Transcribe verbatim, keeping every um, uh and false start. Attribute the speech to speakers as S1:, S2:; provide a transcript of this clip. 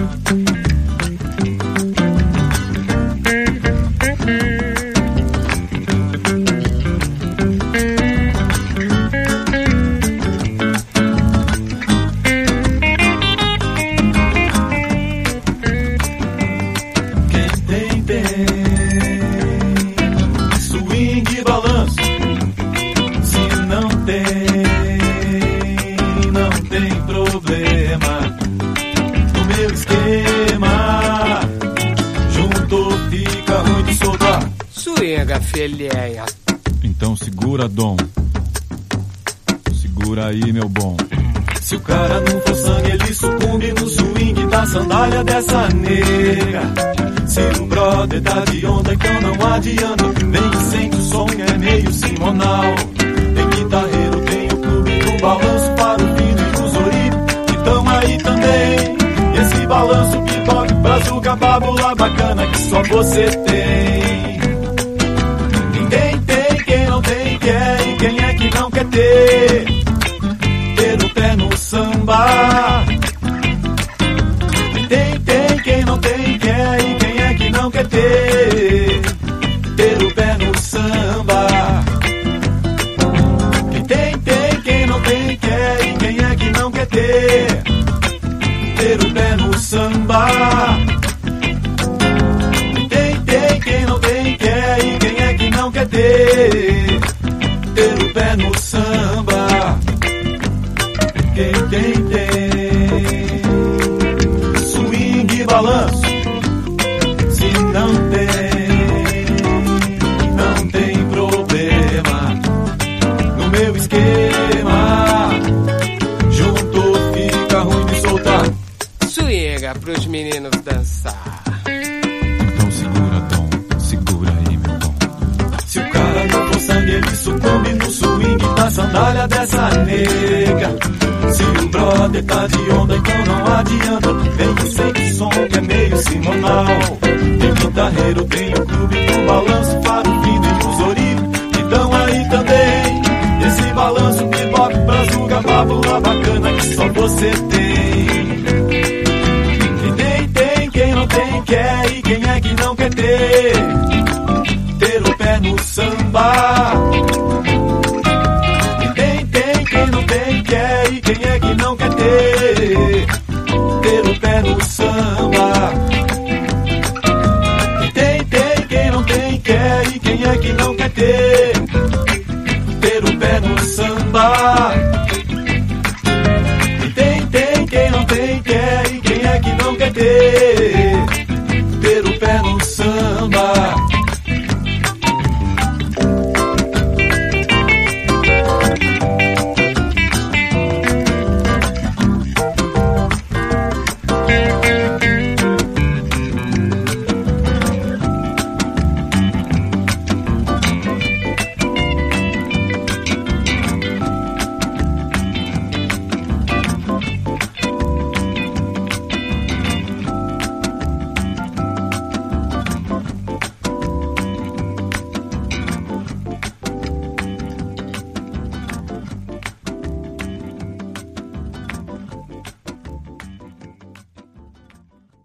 S1: Filhinha.
S2: Então segura, Dom. Segura aí, meu bom.
S3: Se o cara não for sangue, ele sucumbe no swing da sandália dessa nega. Se o brother tá de onda, então não adianta. Vem e sente o som, é meio simonal. Tem guitarreiro, tem o clube do balanço para o filho e o Zoribe, que tão aí também. E esse balanço, pipoca, brazuca, bábula bacana que só você tem. Quem quer e quem é que não quer ter ter o pé no samba? Tem, tem, quem não tem quer e quem é que não quer ter ter o pé no samba? Tem, tem, quem não tem quer e quem é que não quer ter ter o pé no samba? Tem, tem, quem não tem quer e quem é que não quer ter ter o pé no samba? Quem tem, tem swing e balanço. Se não tem, não tem problema. No meu esquema, junto fica ruim de soltar.
S1: Swinga pros meninos dançar.
S2: Então segura, Dom. Segura aí, meu bom.
S3: Se o cara não for sangue, ele sucumbe no swing da sandália dessa nega. Se o brother tá de onda, então não adianta. Vem que sente o som, que é meio simonal. Tem guitarreiro, tem o clube do balanço, faro fino e o Zoribe, que tão aí também. Esse balanço, bebop, brazuca, bábula bacana que só você tem. Quem tem, tem, quem não tem quer e quem é que não quer ter ter o pé no samba? Tem, tem, quem não tem quer e quem é que não quer ter ter o pé no samba? Tem, tem, quem não tem quer e quem é que não quer ter ter o pé no samba? Tem, tem, quem não tem quer e quem é que não quer ter